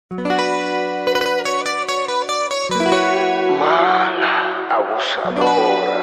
Mala, abusadora.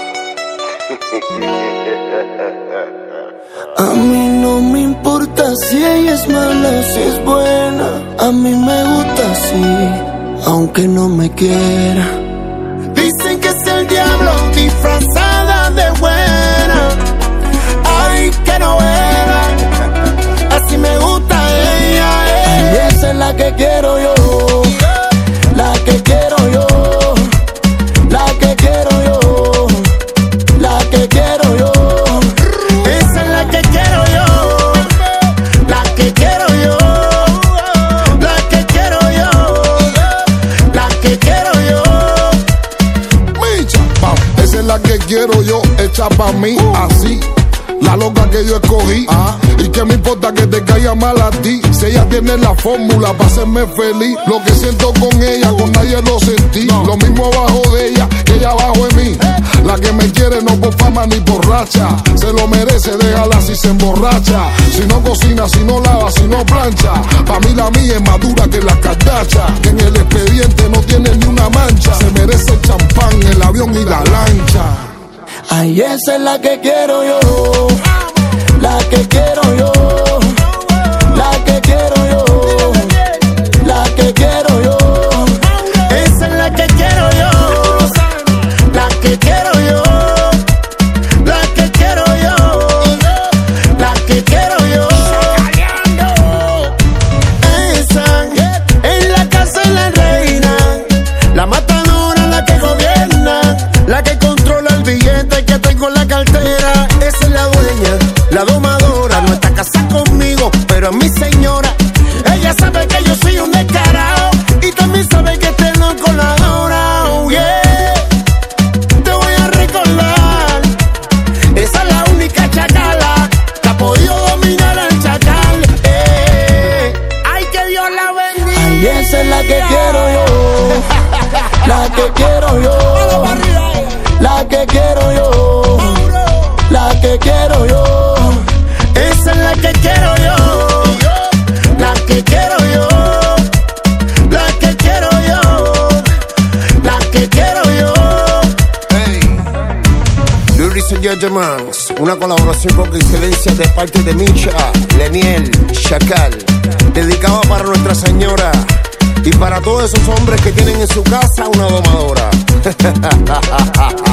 A mí no me importa si ella es mala o si es buena. A mí me gusta así, aunque no me quiera. Dicen que es el diablo disfrazada de buena. Ay, que novela. Así me gusta ella, Ay, esa es la que quiero yo. La que quiero yo. La que quiero yo. La que quiero yo. Esa es la que quiero yo. La que quiero yo. La que quiero yo. La que quiero yo. Micha, esa es la que quiero yo, hecha pa' mí, así. La loca que yo escogí, y que me importa que te caiga mal a ti. Si ella tiene la fórmula para hacerme feliz, lo que siento con ella, con nadie lo sentí. Lo mismo abajo de ella, que ella abajo de mí. La que me quiere no por fama ni por racha, se lo merece, déjala si se emborracha. Si no cocina, si no lava, si no plancha, pa' mí la mía es más dura que la cardacha. Que en el expediente no tiene ni una mancha, se merece el champán, el avión y la lancha. Ay, esa es la que quiero yo. La que quiero yo. La que quiero yo. La que quiero yo. Esa es la que quiero yo. La que quiero yo. La que quiero yo. La que quiero yo. Esa es la casa de la reina. La matadora, la que gobierna. La que controla el billete que tengo en la cartera. Esa es la dueña, la domadora. No está casada conmigo, pero es mi señora. Ella sabe que yo soy un descarado y también sabe que este loco la adora. Oh, yeah. Te voy a recordar. Esa es la única chacala que ha podido dominar al chacal. Ay, que Dios la bendiga. Ay, esa es la que quiero yo. La que quiero yo. La que quiero yo. La que quiero yo. Esa es la que quiero yo. La que quiero yo. La que quiero yo. La que quiero yo. Hey, Luis and Judgemans, una colaboración con excelencia de parte de Micha, Leniel, Chacal, dedicada para Nuestra Señora y para todos esos hombres que tienen en su casa una domadora.